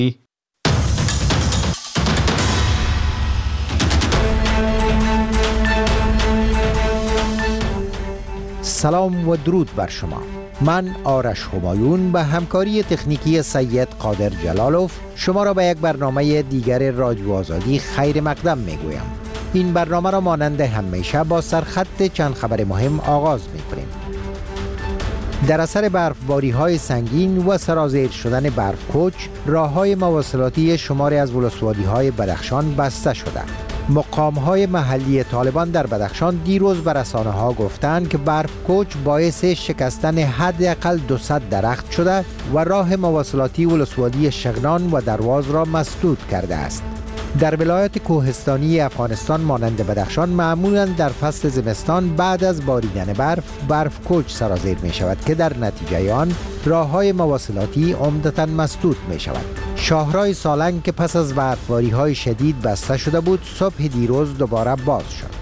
سلام و درود بر شما. من آرش همایون به همکاری تکنیکی سید قادر جلالوف شما را به یک برنامه دیگر رادیو آزادی خیر مقدم میگویم. این برنامه را مانند همیشه با سرخط چند خبر مهم آغاز میکنیم. در اثر برفباری‌های سنگین و سرازیر شدن برفکوچ، راه‌های مواصلاتی شماری از ولسوالی‌های بدخشان بسته شده. مقام‌های محلی طالبان در بدخشان دیروز به رسانه‌ها گفتند که برفکوچ باعث شکستن حداقل 200 درخت شده و راه مواصلاتی ولسوالی شغنان و درواز را مسدود کرده است. در ولایت کوهستانی افغانستان مانند بدخشان معمولاً در فصل زمستان بعد از باریدن برفکوچ سرازیر می شود که در نتیجه آن راه‌های مواصلاتی عمدتاً مسدود می شود. شاهراه سالنگ که پس از برفباری‌های شدید بسته شده بود، صبح دیروز دوباره باز شد.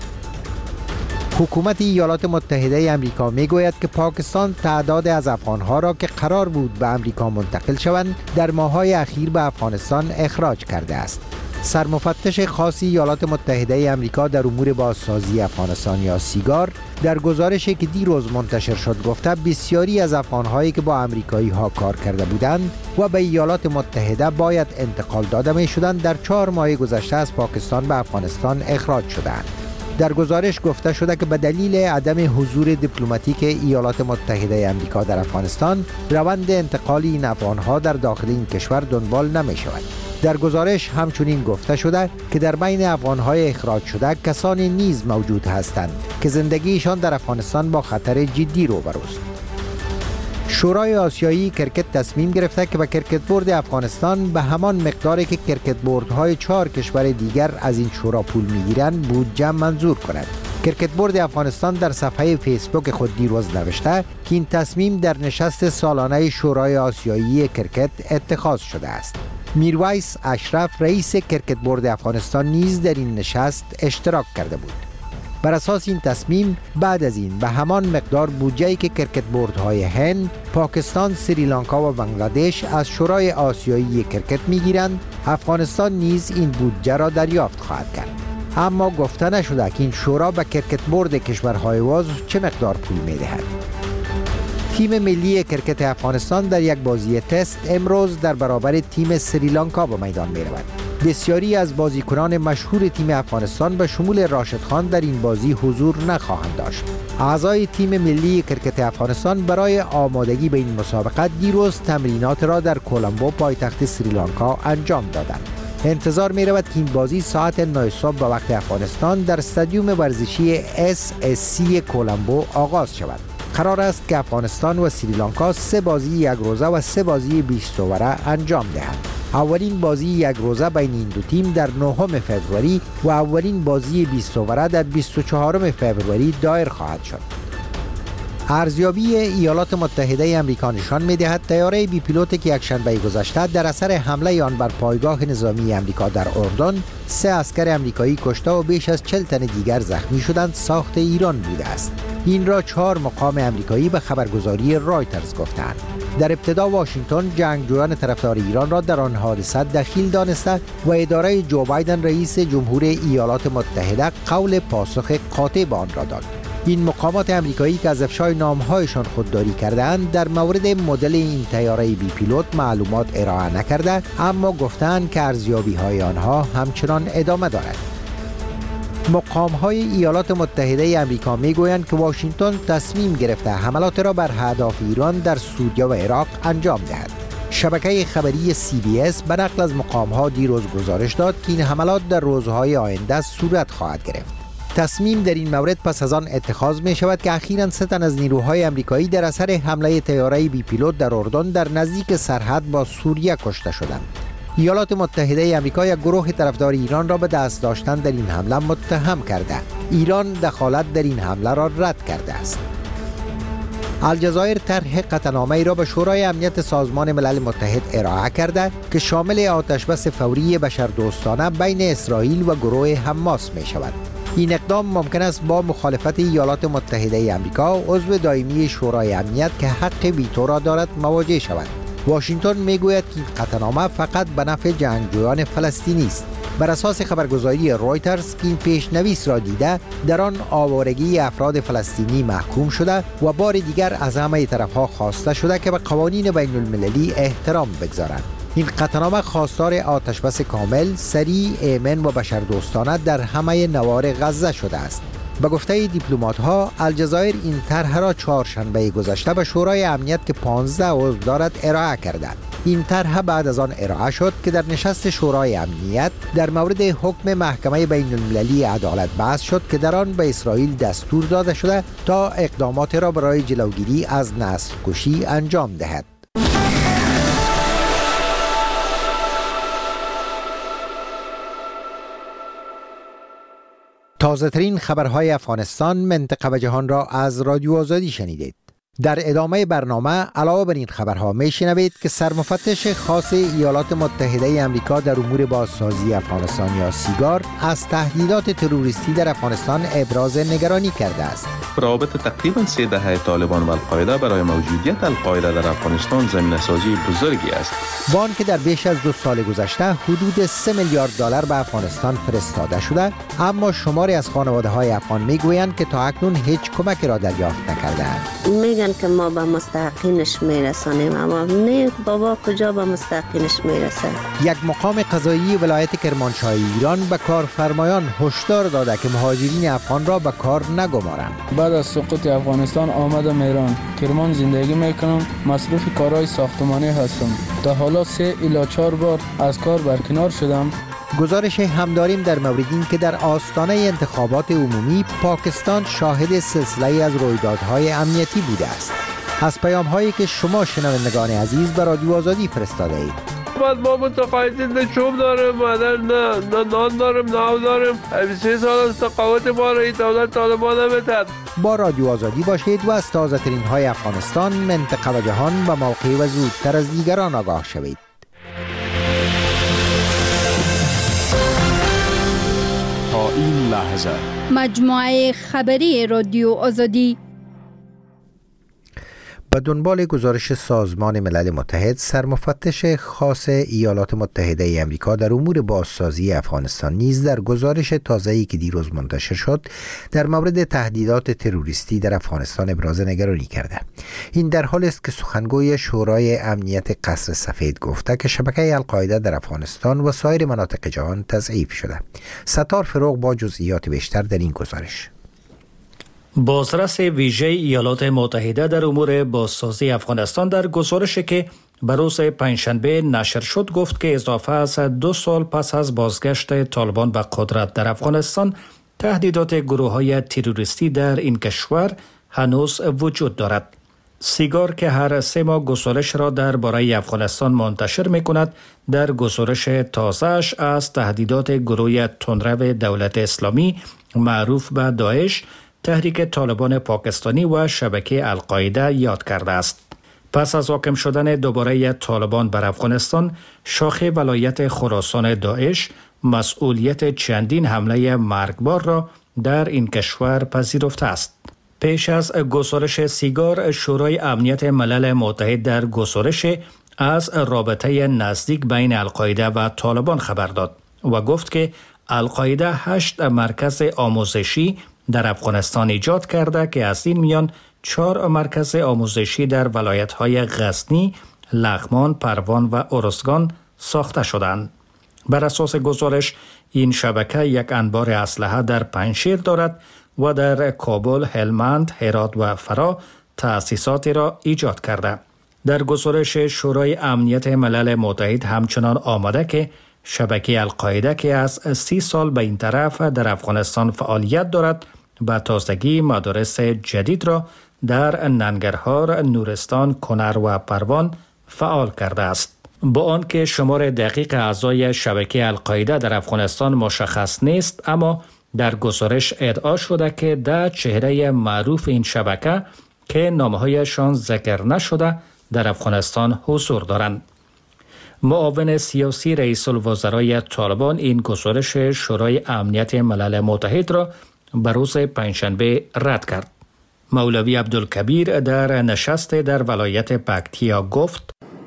حکومت ایالات متحده آمریکا میگوید که پاکستان تعداد از افغانها را که قرار بود به آمریکا منتقل شوند در ماه‌های اخیر به افغانستان اخراج کرده است. سرمفتش خاص ایالات متحده آمریکا در امور بازسازی افغانستان یا سیگار در گزارشی که دیروز منتشر شد گفته بسیاری از افغانهایی که با آمریکایی‌ها کار کرده بودند و به ایالات متحده باید انتقال داده می‌شدند در 4 ماه گذشته از پاکستان به افغانستان اخراج شدند. در گزارش گفته شده که به دلیل عدم حضور دیپلماتیک ایالات متحده آمریکا در افغانستان، روند انتقال این افغانها در داخل این کشور دنبال نمی‌شود. در گزارش همچنین گفته شده که در بین افغانهای اخراج شده کسانی نیز موجود هستند که زندگیشان در افغانستان با خطر جدی روبروست. شورای آسیایی کرکت تصمیم گرفته که به کرکت بورد افغانستان به همان مقداری که کرکت بوردهای 4 کشور دیگر از این شورا پول میگیرند بودجه منظور کند. کرکت بورد افغانستان در صفحه فیسبوک خود دیروز نوشته که این تصمیم در نشست سالانه شورای آسیایی کرکت اتخاذ شده است. میرویس اشرف رئیس کرکت بورد افغانستان نیز در این نشست اشتراک کرده بود. بر اساس این تصمیم بعد از این به همان مقدار بودجه‌ای که کرکت بوردهای هند، پاکستان، سریلانکا و بنگلادش از شورای آسیایی کرکت میگیرند، افغانستان نیز این بودجه را دریافت خواهد کرد. اما گفته نشده که این شورا به کرکت بورد کشورهای عضو چه مقدار پول میدهد. تیم ملی کرکت افغانستان در یک بازی تست امروز در برابر تیم سریلانکا به میدان می رود. بسیاری از بازیکنان مشهور تیم افغانستان به شمول راشد خان در این بازی حضور نخواهند داشت. اعضای تیم ملی کرکت افغانستان برای آمادگی به این مسابقه دیروز تمرینات را در کولمبو پایتخت سریلانکا انجام دادند. انتظار می رود که این بازی ساعت 9 صبح به وقت افغانستان در استادیوم ورزشی SSC کولمبو آغاز شود. قرار است که افغانستان و سریلانکا 3 بازی یک روزه و 3 بازی 20 اووره انجام دهند. اولین بازی یک روزه بین این دو تیم در 9 فوریه و اولین بازی 20 اووره در 24 فوریه دایر خواهد شد. ارزیابی ایالات متحده آمریکا نشان می‌دهد طیاره بی پیلوتی که یکشنبه گذشته در اثر حمله آن بر پایگاه نظامی آمریکا در اردن 3 عسکر آمریکایی کشته و بیش از 40 تن دیگر زخمی شدند ساخت ایران بوده است. این را 4 مقام آمریکایی به خبرگزاری رایترز گفتند. در ابتدا واشنگتن جنگجویان طرفدار ایران را در آن حادثه دخیل دانسته و اداره جو بایدن رئیس جمهور ایالات متحده قول پاسخ قاطع به آن را داد. این مقامات آمریکایی که از افشای نام‌هایشان خودداری کردند در مورد مدل این طیاره بی پیلوت معلومات ارائه نکرده، اما گفتند که ارزیابی‌های آنها همچنان ادامه دارد. مقام‌های ایالات متحده آمریکا می‌گویند که واشنگتن تصمیم گرفته حملات را بر اهداف ایران در سوریه و عراق انجام دهد. شبکه خبری CBS به نقل از مقام‌ها دیروز گزارش داد که این حملات در روزهای آینده صورت خواهد گرفت. تصمیم در این مورد پس از آن اتخاذ می شود که اخیراً 3 تن از نیروهای آمریکایی در اثر حمله طیاره بی پیلوت در اردن در نزدیک سرحد با سوریه کشته شدند. ایالات متحده آمریکا یک گروه طرفدار ایران را به دست داشتن در این حمله متهم کرده. ایران دخالت در این حمله را رد کرده است. الجزایر طرح قطعنامه‌ای را به شورای امنیت سازمان ملل متحد ارائه کرده که شامل آتشبس فوری بشردوستانه بین اسرائیل و گروه حماس می شود. این اقدام ممکن است با مخالفت ایالات متحده آمریکا عضو دائمی شورای امنیت که حق ویتو را دارد مواجه شود. واشنگتن میگوید که این قطعنامه فقط به نفع جنگجویان فلسطینی است. بر اساس خبرگزاری رویترز که این پیشنویس را دیده، در آن آوارگی افراد فلسطینی محکوم شده و بار دیگر از همه طرفها خواسته شده که به قوانین بین المللی احترام بگذارند. این قطعنامه خواستار آتشبس کامل، سریع، ایمن و بشردوستانه در همه نوار غزه شده است. به گفته دیپلمات‌ها، الجزایر این طرح را چهارشنبه گذشته به شورای امنیت که 15 عضو دارد ارائه کرده. این طرح بعد از آن ارائه شد که در نشست شورای امنیت در مورد حکم محکمه بین المللی عدالت بحث شد که در آن به اسرائیل دستور داده شده تا اقدامات را برای جلوگیری از نسل کشی انجام دهد. تازه ترین خبرهای افغانستان، منطقه و جهان را از رادیو آزادی شنیدید. در ادامه برنامه علاوه بر این خبرها میشنوید که سرمفتش خاص ایالات متحده آمریکا در امور بازسازی افغانستان یا سیگار از تهدیدات تروریستی در افغانستان ابراز نگرانی کرده است. روابط تقریبا 3 دهه طالبان و القاعده برای موجودیت القاعده در افغانستان زمینه‌سازی بزرگی است. با آنکه در بیش از 2 سال گذشته حدود 3 میلیارد دلار به افغانستان فرستاده شده، اما شماری از خانواده‌های افغان میگویند که تا اکنون هیچ کمکی را دریافت نکرده‌اند. میگن که ما به مستحقینش میرسانیم، اما نه بابا، کجا به مستحقینش میرسه. یک مقام قضایی ولایت کرمانشاه ایران به کارفرمایان هشدار داده که مهاجرین افغان را به کار نگمارند. بعد از سقوط افغانستان آمدم ایران. کرمان زندگی میکنم، مصروف کارهای ساختمانی هستم. تا حالا 3 الی 4 بار از کار برکنار شدم. گزارش هم داریم در مورد این که در آستانه انتخابات عمومی پاکستان شاهد سلسله از رویدادهای امنیتی بوده است. از پیام‌هایی که شما شنوندگان عزیز به رادیو آزادی فرستاده اید. ما متقاعدین نه چوب دارم، نه نان دارم، نه آب دارم. 3 سال از تقاعد ما را دولت طالبان نمی‌داد. با رادیو آزادی باشید و از تازه ترین های افغانستان، منطقه و جهان به موقع و زودتر از دیگران آگاه شوید. تا این لحظه مجموعه خبری رادیو آزادی. به دنبال گزارش سازمان ملل متحد، سرمفتش خاص ایالات متحده آمریکا در امور بازسازی افغانستان نیز در گزارش تازه‌ای که دیروز منتشر شد در مورد تهدیدات تروریستی در افغانستان ابراز نگرانی کرده. این در حالی است که سخنگوی شورای امنیت قصر سفید گفته که شبکه القاعده در افغانستان و سایر مناطق جهان تضعیف شده. ستار فروغ با جزئیات بیشتر در این گزارش. بازرس ویژه ایالات متحده در امور بازسازی افغانستان در گزارشی که به روز پنجشنبه نشر شد گفت که اضافه از 2 سال پس از بازگشت طالبان به قدرت در افغانستان، تهدیدات گروه‌های تروریستی در این کشور هنوز وجود دارد. سیگار که هر 3 ماه گزارش را درباره افغانستان منتشر می‌کند، در گزارش تازه‌اش از تهدیدات گروه تندرو دولت اسلامی معروف به داعش، تحریک طالبان پاکستانی و شبکه القاعده یاد کرده است. پس از حاکم شدن دوباره طالبان بر افغانستان، شاخه ولایت خراسان داعش مسئولیت چندین حمله مرگبار را در این کشور پذیرفته است. پیش از گزارش سیگار، شورای امنیت ملل متحد در گزارش از رابطه نزدیک بین القاعده و طالبان خبر داد و گفت که القاعده 8 مرکز آموزشی در افغانستان ایجاد کرده که از این میان 4 مرکز آموزشی در ولایت‌های غزنی، لغمان، پروان و ارزگان ساخته شدند. بر اساس گزارش، این شبکه یک انبار اسلحه در پنجشیر دارد و در کابل، هلمند، هرات و فرا تأسیساتی را ایجاد کرده. در گزارش شورای امنیت ملل متحد همچنان آمده که شبکه القاعده که از 30 سال به این طرف در افغانستان فعالیت دارد، به تازگی مدارس جدید را در ننگرهار، نورستان، کنر و پروان فعال کرده است. با آنکه شمار دقیق اعضای شبکه القاعده در افغانستان مشخص نیست، اما در گزارش ادعا شده که 10 چهره معروف این شبکه که نامه‌هایشان ذکر نشده در افغانستان حضور دارند. معاون سیاسی رئیس الوزرای طالبان این گزارش شورای امنیت ملل متحد را به روز پنجشنبه رد کرد. مولوی عبدالکبیر در نشست در ولایت پکتیا گفت: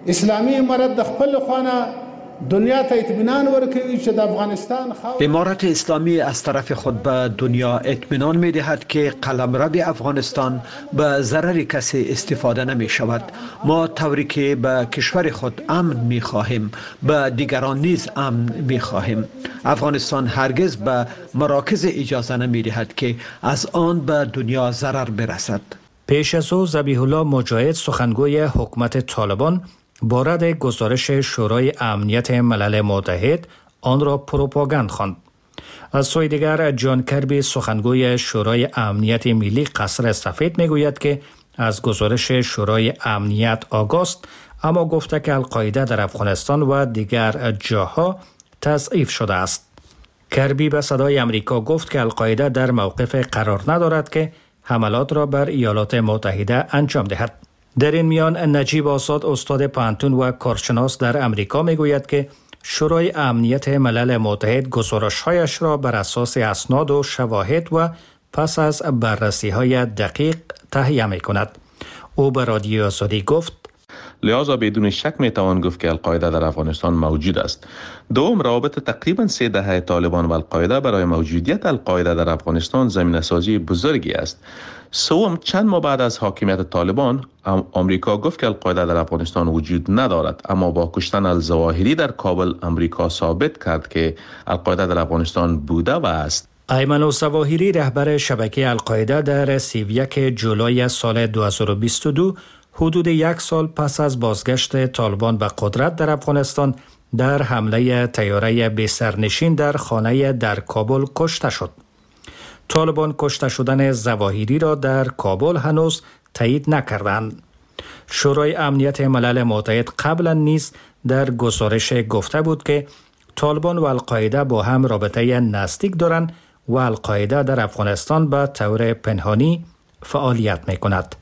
اسلامی امارت د خپل خوانه دنیا ته اطمینان ورکوي چې د افغانستان امارت اسلامی از طرف خود به دنیا اطمینان می دهد که قلمرو افغانستان به ضرر کسی استفاده نمی شود. ما طوری که به کشور خود امن می خواهیم به دیگران نیز امن می خواهیم. افغانستان هرگز به مراکز اجازه نمی دهد که از آن به دنیا ضرر برسد. پیش از او ذبیح الله مجاهد سخنگوی حکومت طالبان بارد گزارش شورای امنیت ملل متحد آن را پروپاگاند خواند. از سوی دیگر جان کربی سخنگوی شورای امنیت ملی قصر سفید میگوید که از گزارش شورای امنیت آگاه است، اما گفته که القاعده در افغانستان و دیگر جاها تضعیف شده است. کربی به صدای امریکا گفت که القاعده در موقف قرار ندارد که حملات را بر ایالات متحده انجام دهد. در این میان نجیب آزاد استاد پانتون و کارشناس در امریکا میگوید که شورای امنیت ملل متحد گزارش‌هایش را بر اساس اسناد و شواهد و پس از بررسی‌های دقیق تهیه می‌کند. او به رادیو آزادی گفت لذا بدون شک میتوان گفت که القاعده در افغانستان موجود است. دوم، روابط تقریبا 3 دهه طالبان و القاعده برای موجودیت القاعده در افغانستان زمینه‌سازی بزرگی است. سوم، چند ماه بعد از حاکمیت طالبان آمریکا گفت که القاعده در افغانستان وجود ندارد، اما با کشتن الظواهری در کابل آمریکا ثابت کرد که القاعده در افغانستان بوده و است. ایمن الظواهری رهبر شبکه القاعده در 31 جولای سال 2022 حدود 1 سال پس از بازگشت طالبان به قدرت در افغانستان در حمله طیاره بی سرنشین در خانه در کابل کشته شد. طالبان کشته شدن ظواهری را در کابل هنوز تایید نکردند. شورای امنیت ملل متحد قبلا نیز در گزارش گفته بود که طالبان و القاعده با هم رابطه نزدیک دارند و القاعده در افغانستان به طور پنهانی فعالیت می‌کند.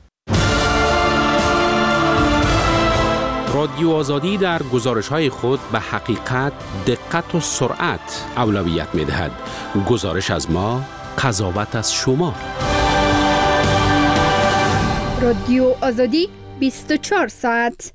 رادیو آزادی در گزارش‌های خود به حقیقت، دقت و سرعت اولویت می‌دهد. گزارش از ما، قضاوت از شما. رادیو آزادی 24 ساعت.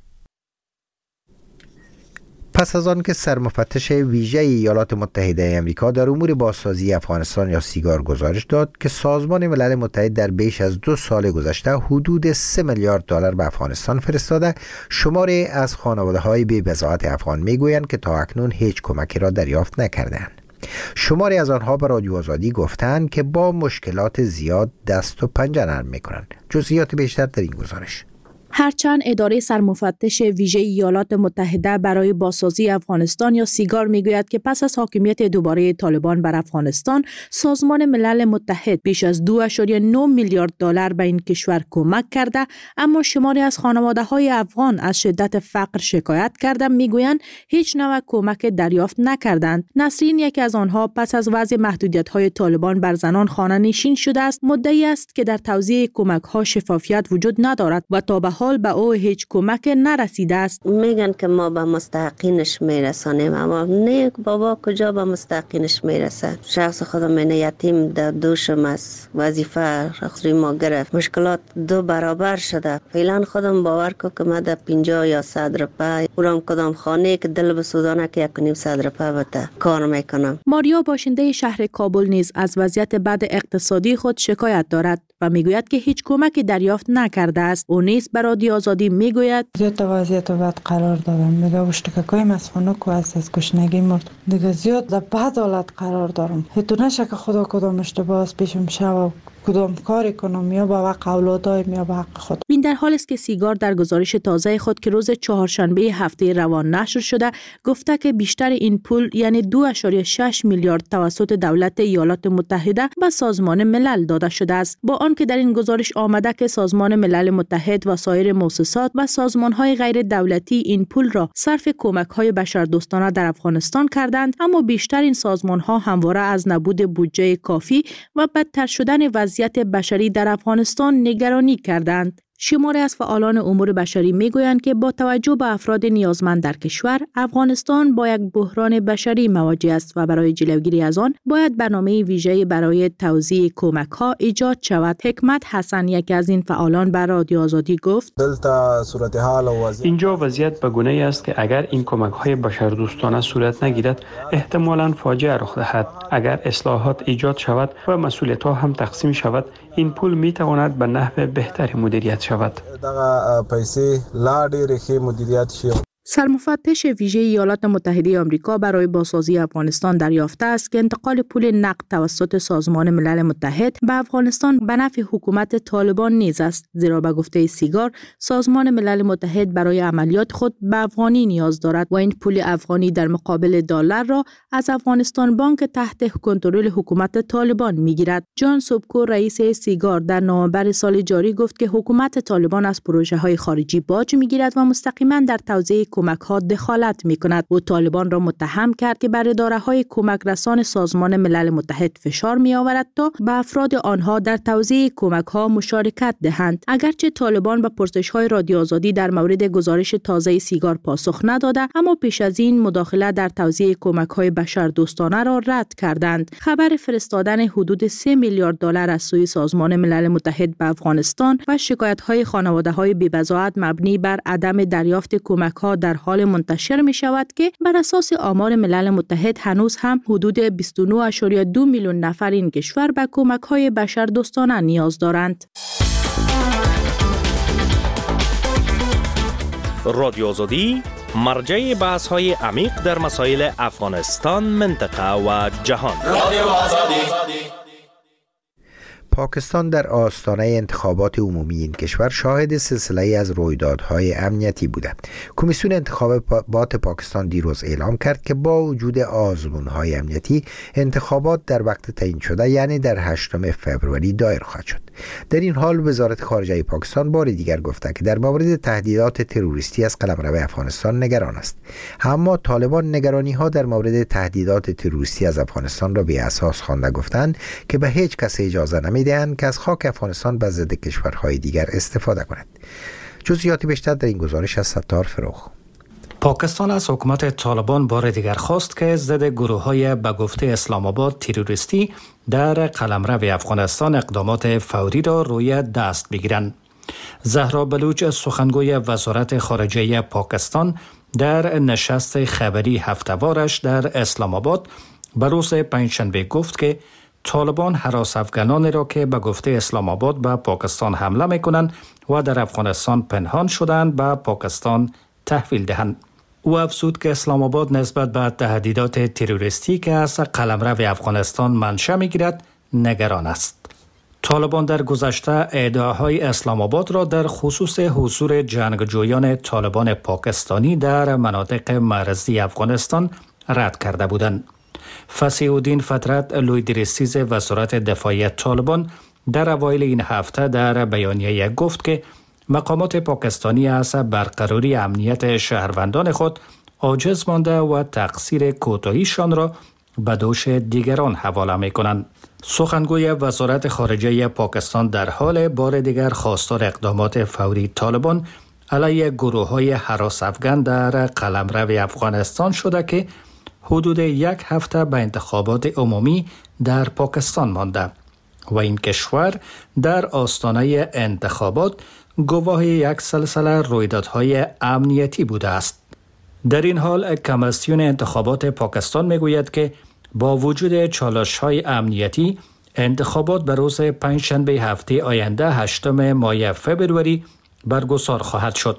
پس از آن که سرمفتش ویژه ایالات متحده آمریکا در امور بازسازی افغانستان یا سیگار گزارش داد که سازمان ملل متحد در بیش از 2 سال گذشته حدود 3 میلیارد دلار به افغانستان فرستاده، شماری از خانواده‌های بی بضاعت افغان میگویند که تا اکنون هیچ کمکی را دریافت نکردند. شماری از آنها به رادیو آزادی گفتند که با مشکلات زیاد دست و پنجه نرم میکنند. جزئیات بیشتر در این گزارش. هرچند اداره سرمفتش ویژه ایالات متحده برای بازسازی افغانستان یا سیگار میگوید که پس از حاکمیت دوباره طالبان بر افغانستان، سازمان ملل متحد بیش از 2.9 میلیارد دلار به این کشور کمک کرده، اما شماری از خانواده‌های افغان از شدت فقر شکایت کرده میگویند هیچ نوع کمک دریافت نکردند. نسرین، یکی از آنها، پس از وضع محدودیت‌های طالبان بر زنان خانه نشین شده است، مدعی است که در توزیع کمک‌ها شفافیت وجود ندارد و تا به حال به او هیچ کمک نرسیده است. میگن که ما به مستحقینش میرسانیم، اما نه بابا کجا به مستحقینش میرسه. شخص خودم من یتیم در دوشم است، وظیفه رخصتی ما گرفت، مشکلات 2 برابر شده. فعلا خودم باور کو که من در 50 یا 100 روپیه اونم کدام خانه که دل بسوزانه که 1.5 روپیه بده کار میکنم. ماریا، باشنده شهر کابل، نیز از وضعیت بد اقتصادی خود شکایت دارد و میگوید که هیچ کمکی دریافت نکرده است. او نیز به رادیو آزادی میگوید زیاد وضعیت بد قرار دارم. میگه اشتکاکایم از خنک و از گشنگی مرد. دیگه زیاد در بد حالت قرار دارم. تو نشه که خدا کدام اشتباه است پیشم شود، کدام کاری کنم، یا با حق اولادایم یا با حق خود. این در حال است که سیگار در گزارش تازه خود که روز چهارشنبه هفته روان نشر شده گفته که بیشتر این پول یعنی 2.6 میلیارد توسط دولت ایالات متحده به سازمان ملل داده شده است، با آنکه در این گزارش آمده که سازمان ملل متحد و سایر مؤسسات و سازمان‌های غیر دولتی این پول را صرف کمک‌های بشردوستانه در افغانستان کردند، اما بیشتر این سازمان‌ها همواره از نبود بودجه کافی و بدتر شدن وضعیت بشری در افغانستان نگرانی کردند. شماری از فعالان امور بشری میگویند که با توجه به افراد نیازمند در کشور، افغانستان با یک بحران بشری مواجه است و برای جلوگیری از آن باید برنامه ویژه‌ای برای توزیع کمک‌ها ایجاد شود. حکمت حسن، یکی از این فعالان، بر رادیو آزادی گفت: اینجا وضعیت به گونه‌ای است که اگر این کمک‌های بشردوستانه صورت نگیرد، احتمالاً فاجعه رخ دهد. اگر اصلاحات ایجاد شود و مسئولیت‌ها هم تقسیم شود، این پول می‌تواند به نحو بهتری مدیریت شود. سرمفتش ویژه ایالات متحده آمریکا برای بازسازی افغانستان دریافته است که انتقال پول نقد توسط سازمان ملل متحد به افغانستان به نفع حکومت طالبان نیز است، زیرا به گفته سیگار سازمان ملل متحد برای عملیات خود به افغانی نیاز دارد و این پول افغانی در مقابل دلار را از افغانستان بانک تحت کنترل حکومت طالبان میگیرد. جان سوبکو، رئیس سیگار، در نوامبر سال جاری گفت که حکومت طالبان از پروژه‌های خارجی باج میگیرد و مستقیما در توزیع کمک‌ها دخالت می‌کند. او طالبان را متهم کرد که بر اداره‌های کمک رسان سازمان ملل متحد فشار می‌آورد تا به افراد آنها در توزیع کمک‌ها مشارکت دهند. اگرچه طالبان به پرسش‌های رادیو آزادی در مورد گزارش تازه سیگار پاسخ نداده، اما پیش از این مداخله در توزیع کمک‌های بشردوستانه را رد کردند. خبر فرستادن حدود 3 میلیارد دلار از سوی سازمان ملل متحد به افغانستان و شکایت‌های خانواده‌های بی‌بضاعت مبنی بر عدم دریافت کمک‌ها در حال منتشر می شود که بر اساس آمار ملل متحد هنوز هم حدود 29.2 میلیون نفر این کشور به کمک‌های بشردوستانه نیاز دارند. رادیو آزادی مرجع بحث‌های عمیق در مسائل افغانستان، منطقه و جهان. رادیو آزادی. پاکستان در آستانه انتخابات عمومی این کشور شاهد سلسله از رویدادهای امنیتی بوده. کمیسیون انتخابات پاکستان دیروز اعلام کرد که با وجود آزمون‌های امنیتی، انتخابات در وقت تعیین شده یعنی در 8 فوریه دایر خواهد شد. در این حال وزارت خارجه پاکستان بار دیگر گفته که در مورد تهدیدات تروریستی از قلمرو افغانستان نگران است. اما طالبان نگرانی‌ها در مورد تهدیدات تروریستی از افغانستان را بی اساس خوانده، گفتند که به هیچ کس اجازه نمی‌دهند که از خاک افغانستان به ضد کشورهای دیگر استفاده کند. جزئیات بیشتر در این گزارش از ستار فروخ. پاکستان از حکومت طالبان بار دیگر خواست که ضد گروه‌های به گفته اسلام آباد تروریستی در قلمرو افغانستان اقدامات فوری را روی دست بگیرند. زهرا بلوچ، سخنگوی وزارت خارجه پاکستان، در نشست خبری هفته‌وارش در اسلام آباد به روز پنجشنبه گفت که طالبان هراس افغانان را که به گفته اسلام آباد به پاکستان حمله می‌کنند و در افغانستان پنهان شدند به پاکستان تحویل دهند. او افزود که اسلام آباد نسبت به تهدیدات تروریستی که از قلمرو افغانستان منشأ می‌گیرد نگران است. طالبان در گذشته ادعاهای اسلام آباد را در خصوص حضور جنگجویان طالبان پاکستانی در مناطق مرزی افغانستان رد کرده بودند. فصیح الدین فترت، لویدرسیز وزارت دفاعی طالبان، در اوایل این هفته در بیانیه گفت که مقامات پاکستانی از برقراری امنیت شهروندان خود عاجز مانده و تقصیر کوتاهیشان را به دوش دیگران حواله می کنند. سخنگوی وزارت خارجه پاکستان در حال بار دیگر خواستار اقدامات فوری طالبان علیه گروه‌های هراس افغان در قلمرو افغانستان شده که حدود 1 هفته به انتخابات عمومی در پاکستان مانده و این کشور در آستانه انتخابات گواه یک سلسله رویدادهای امنیتی بوده است. در این حال کمیسیون انتخابات پاکستان میگوید که با وجود چالش‌های امنیتی، انتخابات به روز پنجشنبه هفته آینده 8 ماه فوریه برگزار خواهد شد.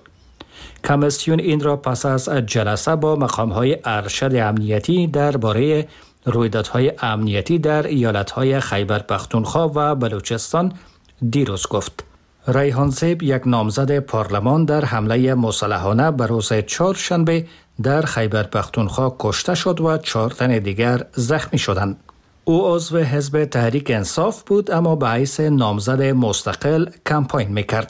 کمیسیون این را پس از جلسه با مقام‌های ارشد امنیتی درباره رویدادهای امنیتی در ایالت‌های خیبر پختونخوا و بلوچستان دیروز گفت. ریحان زیب، یک نامزد پارلمان، در حمله مسلحانه به روز چهارشنبه در خیبر پختونخوا کشته شد و 4 تن دیگر زخمی شدند. او عضو حزب تحریک انصاف بود اما به حیث نامزد مستقل کمپاین میکرد.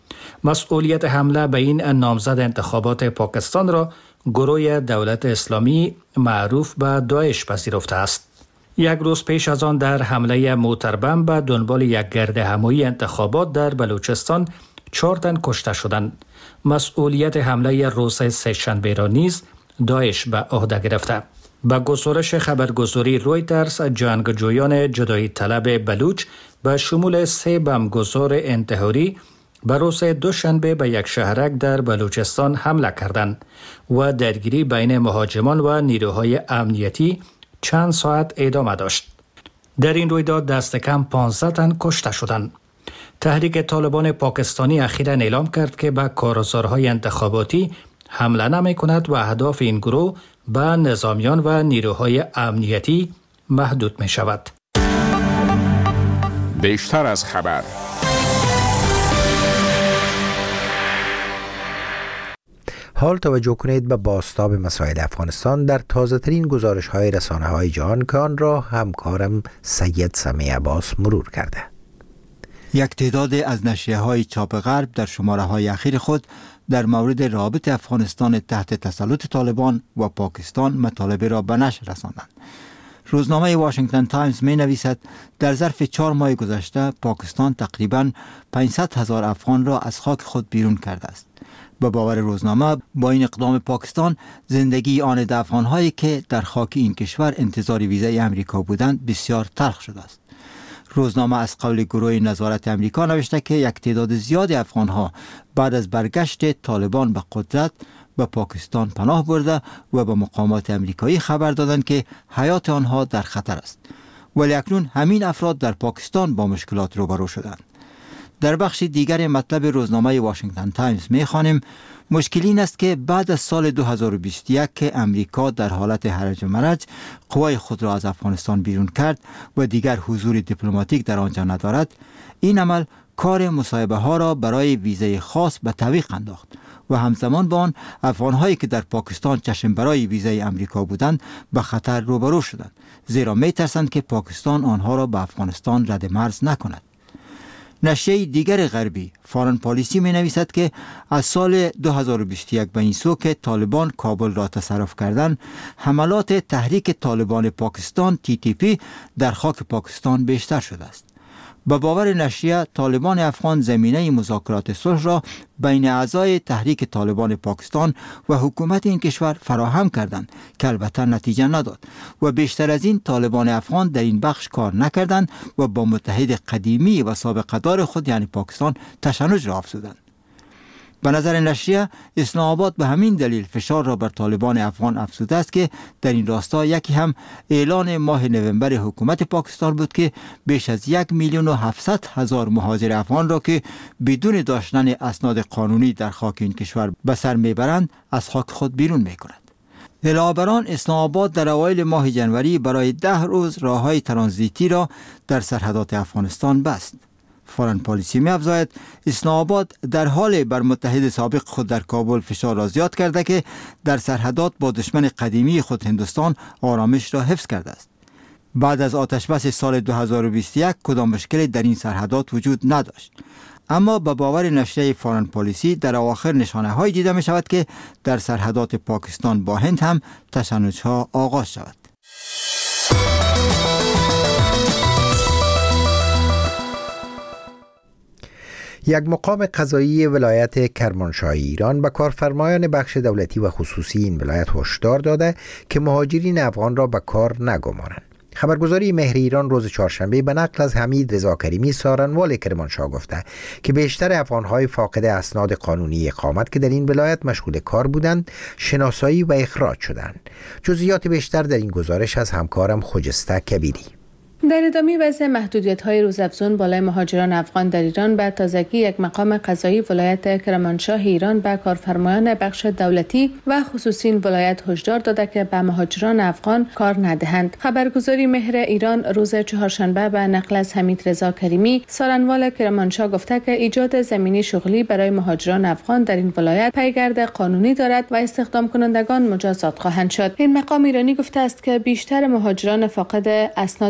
مسئولیت حمله به این نامزد انتخابات پاکستان را گروه دولت اسلامی معروف به داعش پذیرفته است. 1 روز پیش از آن در حمله موتربم به دنبال یک گردهمایی انتخابات در بلوچستان 4 تن کشته شدند. مسئولیت حمله روز سه‌شنبه را نیز داعش به عهده گرفته. با گزارش خبرگزاری رویترز، جنگجویان جدایی طلب بلوچ به شمول 3 بمبگذار انتحاری به روز دوشنبه به یک شهرک در بلوچستان حمله کردند و درگیری بین مهاجمان و نیروهای امنیتی چند ساعت ادامه داشت. در این رویداد دست کم 15 تن کشته شدند. تحریک طالبان پاکستانی اخیراً اعلام کرد که به کارگزارهای انتخاباتی حمله نمی کند و اهداف این گروه به نظامیان و نیروهای امنیتی محدود می شود. بیشتر از خبر. حال توجه کنید به بازتاب مسائل افغانستان در تازه ترین گزارش های رسانه های جهان که آن را همکارم سید سمیع عباس مرور کرده. یک تعداد از نشریه های چاپ غرب در شماره های اخیر خود در مورد رابط افغانستان تحت تسلط طالبان و پاکستان مطالب را به نشر رساندند. روزنامه واشنگتن تایمز می نویسد در ظرف 4 ماه گذشته پاکستان تقریباً 500,000 افغان را از خاک خود بیرون کرده است. به باور روزنامه با این اقدام پاکستان زندگی آن افغان‌هایی که در خاک این کشور انتظار ویزای امریکا بودند بسیار تلخ شده است. روزنامه از قول گروه نظارت امریکا نوشته که یک تعداد زیاد افغان‌ها بعد از برگشت طالبان به قدرت به پاکستان پناه برده و به مقامات امریکایی خبر دادند که حیات آنها در خطر است. ولی اکنون همین افراد در پاکستان با مشکلات روبرو شدند. در بخش دیگر مطلب روزنامه واشنگتن تایمز می‌خوانیم مشکل این است که بعد از سال 2021 که امریکا در حالت هرج و مرج قوای خود را از افغانستان بیرون کرد و دیگر حضور دیپلماتیک در آنجا ندارد، این عمل کار مصاحبه ها را برای ویزای خاص به تعویق انداخت و همزمان با آن افغان‌هایی که در پاکستان چشم برای ویزای امریکا بودند به خطر روبرو شدند، زیرا می‌ترسند که پاکستان آنها را به افغانستان رد مرز نکند. نشریه دیگر غربی فارن پالیسی می نویسد که از سال 2021 به این سو که طالبان کابل را تصرف کردند، حملات تحریک طالبان پاکستان TTP در خاک پاکستان بیشتر شده است. به باور نشریه طالبان افغان زمینه مذاکرات صلح را بین اعضای تحریک طالبان پاکستان و حکومت این کشور فراهم کردند که البته نتیجه نداد و بیشتر از این طالبان افغان در این بخش کار نکردند و با متحد قدیمی و سابقه دار خود یعنی پاکستان تشنج را افزودند. به نظر نشریه اسلام آباد به همین دلیل فشار را بر طالبان افغان افزوده است که در این راستا یکی هم اعلان ماه نوامبر حکومت پاکستان بود که بیش از 1,700,000 مهاجر افغان را که بدون داشتن اسناد قانونی در خاک این کشور به سر میبرند از خاک خود بیرون میکند. علاوه بر آن اسلام آباد در اوایل ماه جنوری برای 10 روز راههای ترانزیتی را در سرحدات افغانستان بست. فارن پالیسی می افزاید اسلام آباد در حال بر متحد سابق خود در کابل فشار را زیاد کرده که در سرحدات با دشمن قدیمی خود هندوستان آرامش را حفظ کرده است. بعد از آتشبس سال 2021 کدام مشکلی در این سرحدات وجود نداشت. اما به باور نشریه فارن پالیسی در اواخر نشانه های دیده می شود که در سرحدات پاکستان با هند هم تشنج ها آغاز شود. یک مقام قضایی ولایت کرمانشاه ایران به کارفرمایان بخش دولتی و خصوصی این ولایت هشدار داده که مهاجرین افغان را به کار نگمانند. خبرگزاری مهر ایران روز چهارشنبه به نقل از حمید رضا کریمی سارنوال کرمانشاه گفته که بیشتر افغان‌های فاقد اسناد قانونی اقامت که در این ولایت مشغول کار بودند شناسایی و اخراج شدند. جزئیات بیشتر در این گزارش از همکارم خجسته کبیری. در ادامه وضع محدودیت‌های روزافزون بالای مهاجران افغان در ایران به تازگی یک مقام قضایی ولایت کرمانشاه ایران به کارفرمایان بخش دولتی و خصوصی این ولایت هشدار داده که به مهاجران افغان کار ندهند. خبرگزاری مهر ایران روز چهارشنبه به نقل از حمید رضا کریمی سارنوال کرمانشاه گفته که ایجاد زمینه شغلی برای مهاجران افغان در این ولایت پیگرد قانونی دارد و استخدام کنندگان مجازات خواهند شد. این مقام ایرانی گفته است که بیشتر مهاجران فاقد اسناد قانونی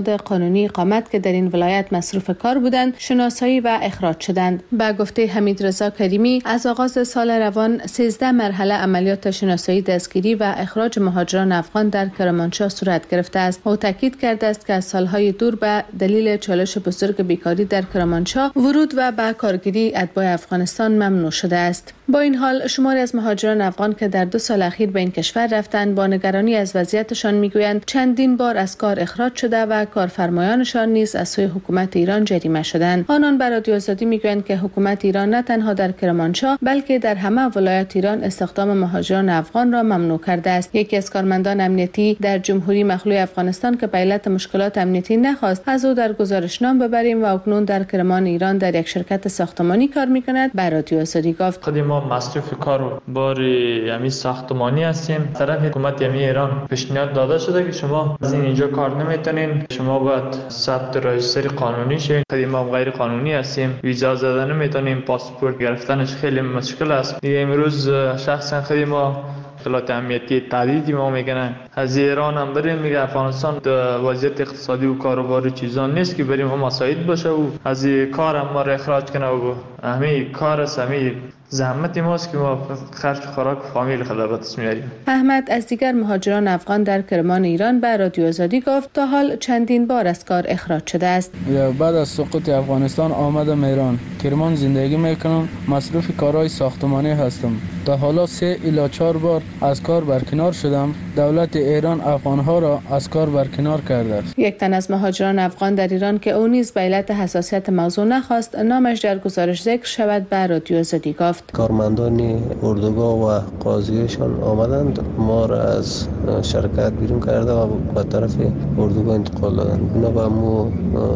قانونی اقامت که در این ولایت مصروف کار بودند شناسایی و اخراج شدند. به گفته حمید رضا کریمی از آغاز سال روان 13 مرحله عملیات شناسایی، دستگیری و اخراج مهاجران افغان در کرمانشاه صورت گرفته است. او تاکید کرده است که از سالهای دور به دلیل چالش بزرگ بیکاری در کرمانشاه ورود و به کارگیری اتباع افغانستان ممنوع شده است. با این حال شماری از مهاجران افغان که در 2 سال اخیر به این کشور رفتند با نگرانی از وضعیتشان میگویند چندین بار از کار اخراج شده و کارفرمایانشان نیز از سوی حکومت ایران جریمه شدند. آنان بر رادیو آزادی میگویند که حکومت ایران نه تنها در کرمانشاه بلکه در همه ولایات ایران استخدام مهاجران افغان را ممنوع کرده است. یکی از کارمندان امنیتی در جمهوری مخلوع افغانستان که به علت مشکلات امنیتی نخواست از او در گزارشنامه ببریم و اکنون در کرمان ایران در یک شرکت ساختمانی کار میکند بر رادیو آزادی گفت خود ما مصرف کار بار همین ساختمانی هستیم. طرف حکومت ایران پیشنهاد داده شده که شما از اینجا کار نمیتونین، شما باید ثبت رجیستر قانونی شین. خود ما غیر قانونی هستیم، ویزا زدن نمیتونیم، پاسپورت گرفتنش خیلی مشکل است. دیگه امروز شخصا خود ما مشکلات امنیتی تعدیدی ما میگن از ایران هم بریم میگه افغانستان وضعیت اقتصادی و کاروباری چیزان نیست که بریم هم مساعد باشه و از کار هم ما را اخراج کنه و همه کار است، همه زحمت ماست که ما خرج خوراک فامیل خدمات میاریم. احمد از دیگر مهاجران افغان در کرمان ایران به رادیو آزادی گفت تا حال چندین بار از کار اخراج شده است. بعد از سقوط افغانستان آمدم ایران. کرمان زندگی میکنم، مصروف کارهای ساختمانی هستم. تا حالا 3 الی 4 بار از کار برکنار شدم. دولت ایران افغانها را از کار برکنار کرده است. یک تن از مهاجران افغان در ایران که او نیز به علت حساسیت موضوع نخواست نامش در گزارش ذکر شود به رادیو آزادی گفت کارمندان اردوگاه و قاضیشان آمدند، ما را از شرکت بیرون کرده و به طرف اردوگاه انتقال دادند. بنا به مو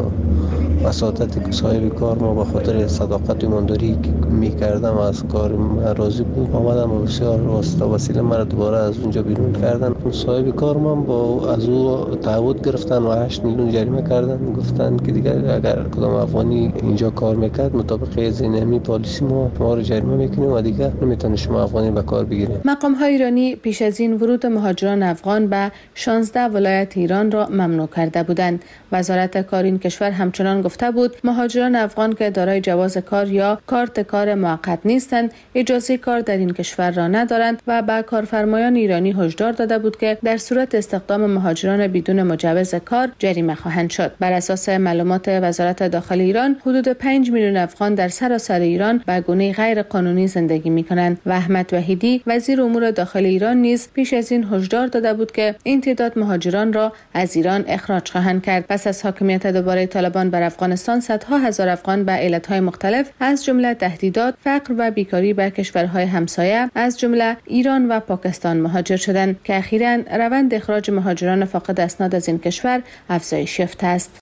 وساطت صاحب کار ما به خاطر صداقت ایمانداری که می‌کردم از کار راضی بود، آمدم و بسیار وسیله مرا دوباره از اونجا بیرون کردن. صاحب کار من با از او تعهد گرفتن و 8 میلیون جریمه کردن. گفتن که دیگر اگر کدام افغانی اینجا کار میکرد مطابق زینمی پالیسی ما رو جریمه میکنیم و دیگر نمیتونه شما افغانی به کار بگیریم. مقام‌های ایرانی پیش از این ورود مهاجران افغان به 16 ولایت ایران را ممنوع کرده بودند. وزارت کار این کشور همچنان گفته بود مهاجران افغان که دارای جواز کار یا کارت کار موقت نیستند اجازه کار در این کشور را ندارند و به کارفرمایان ایرانی هشدار داده بود که در صورت استخدام مهاجران بدون مجوز کار جریمه خواهند شد. بر اساس معلومات وزارت داخلی ایران حدود 5 میلیون افغان در سراسر ایران به گونه غیر قانونی زندگی می‌کنند و احمد وحیدی وزیر امور داخلی ایران نیز پیش از این هشدار داده بود که این تعداد مهاجران را از ایران اخراج خواهند کرد. پس از حاکمیت دوباره طالبان بر افغانستان صدها هزار افغان به علتهای مختلف از جمله تهدیدات، فقر و بیکاری به کشورهای همسایه از جمله ایران و پاکستان مهاجر شدند که اخیراً روند اخراج مهاجران فاقد اسناد از این کشور افزایش یافته است.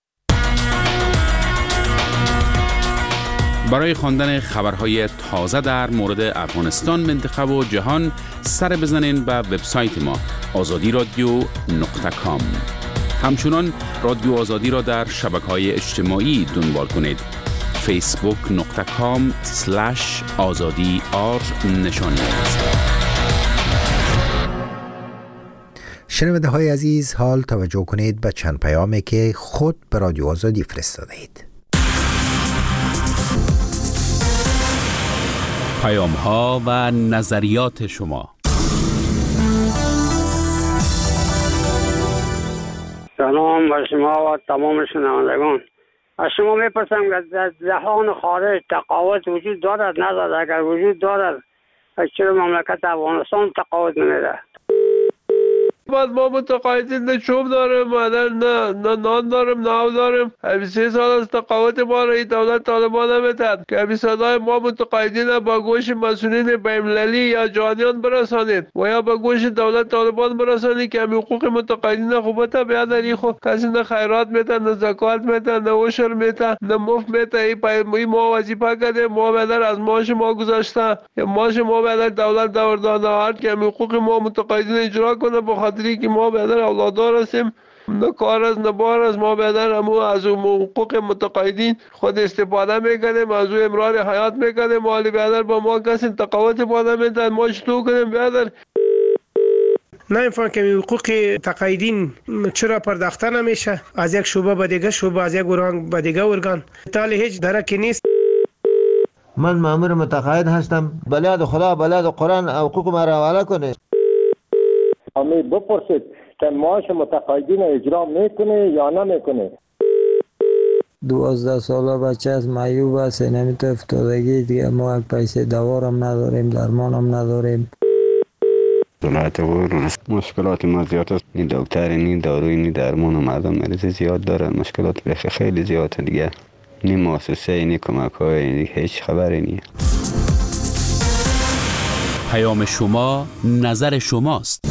برای خواندن خبرهای تازه در مورد افغانستان، منطقه و جهان سر بزنین به وبسایت ما azadi.radio.com. همچنان رادیو آزادی را در شبکه‌های اجتماعی دنبال کنید. facebook.com/azadi_r شنونده های عزیز، حال توجه کنید به چند پیامی که خود به رادیو آزادی فرستاده اید. پیام ها و نظریات شما. سلام بر شما و تمام شنوندگان. از شما میپرسم که در جهان خارج تقاوت وجود دارد ندارد؟ اگر وجود دارد چرا مملکت افغانستان تقاوت نمیده؟ بعد ما متقاعدین نه چوب داریم، نه نان داریم، نه آب داریم. 3 سال از تقاوت ما را دولت طالبان نمیتد که صدای ما متقاعدین با گوش مسئولین بین‌المللی یا جهانیان برسانید و یا با گوش دولت طالبان برسانید که حقوق متقاعدین خوبت بیاد. این خو کسی نه خیرات میتن، نه زکات میتن، نه عشر میتن، نه مفت میتن. این ما وظیفه کرده، ما بدر از معاش ما گذاشته، معاش ما بدر دولت داده هست که حقوق ما متقاعدین اجرا کنه. بخاطر که ما بدر اولادار هستیم، نه کار از نه بار از ما بدر همو از حقوق متقاعدین خود استفاده میکنیم، از امرار حیات میکنیم. مالی بدر با ما کسی تقاوت باده میدن، ما چطور کنیم بدر؟ نمیفهم که حقوق تقاعدین چرا پرداخته نمیشه از یک شعبه به دیگه شعبه، از یک ارگان به دیگه ارگان، تالی هیچ درکی نیست. من مأمور متقاعد هستم، بلاد خدا بلاد قرآن حقوق ما را حواله کنه. امی بپرسید که معاش متقاعدین اجرا میکنه یا نمیکنه. 12 ساله بچه از معیوب است، نمیتو افتادگی دیگه، ما یک پیسه دوارم نداریم، درمانم نداریم. دولت مشکلات ما زیاد است. این دکتر این داروی این درمان و مردم مریض زیاد دارن، مشکلات بخی خیلی زیاده دیگه. نی مؤسسه نی کمک های هیچ خبری نیست. پیام شما نظر شماست.